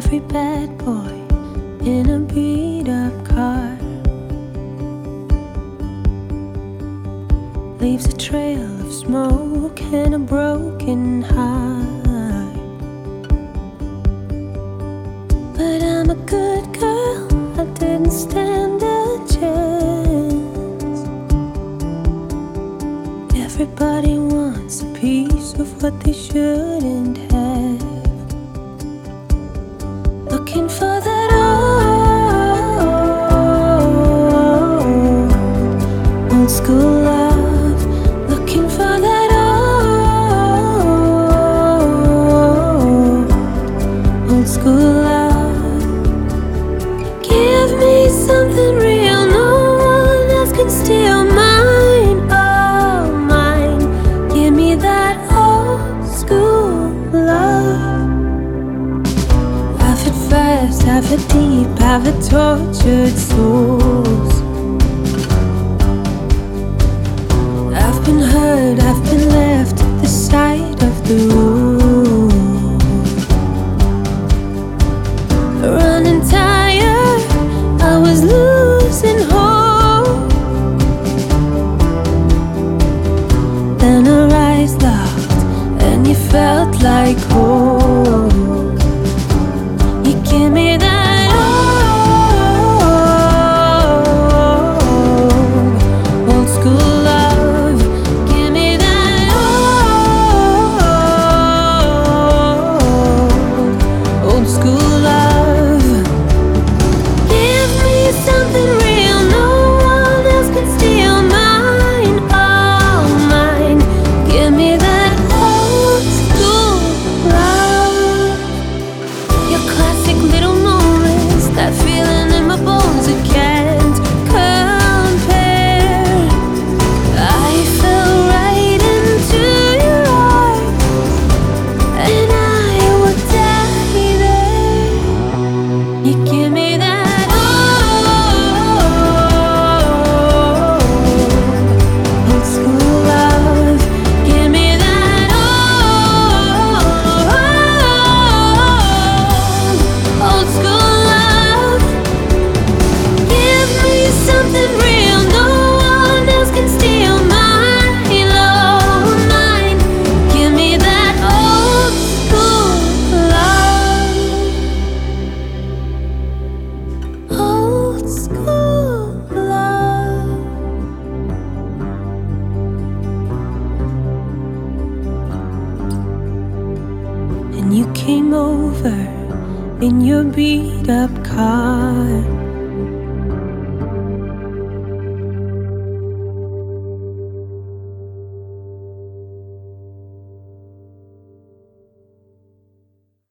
Every bad boy in a beat-up car leaves a trail of smoke and a broken heart. But I'm a good girl, I didn't stand a chance. Everybody wants a piece of what they shouldn't have. Looking for that old school love. Looking for that old school love. Give me something real, no one else can steal mine. Oh, mine. Give me that old school love. I've had fast, I've had deep, I've had tortured souls. I've been hurt, I've been left at the side of the road. Running tired, I was losing hope. Then our eyes locked and you felt like home. You give me that old school love. Give me that old school love. Give me something real, no one else can steal mine. Oh, mine. Give me that old school love. Your classic little moments, that feeling in my bones, I can't compare. I fell right into your arms, and I would die there. You give me that old school love. Give me that old school love. Give me something real, no one else can steal mine. Oh, mine. Give me that old school love. Old school love. And you came over in your beat-up car.